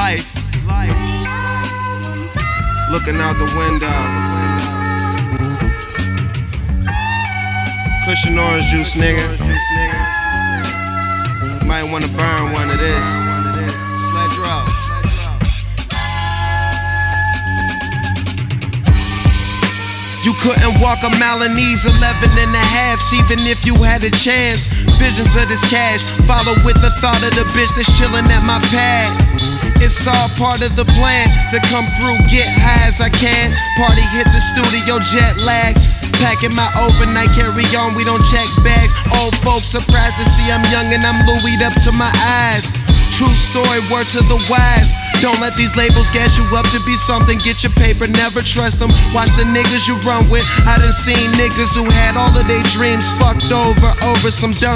Life. Looking out the window. Cushion orange juice, nigga. Might wanna burn one of this. Sledge roll. You couldn't walk a mile in these 11.5s, even if you had a chance. Visions of this cash, follow with the thought of the bitch that's chilling at my pad. It's all part of the plan to come through, get high as I can. Party, hit the studio, jet lag. Packing my overnight carry on, we don't check bags. Old folks surprised to see I'm young and I'm Louis'd up to my eyes. True story, word to the wise. Don't let these labels gas you up to be something. Get your paper, never trust them. Watch the niggas you run with. I done seen niggas who had all of their dreams fucked over some dumb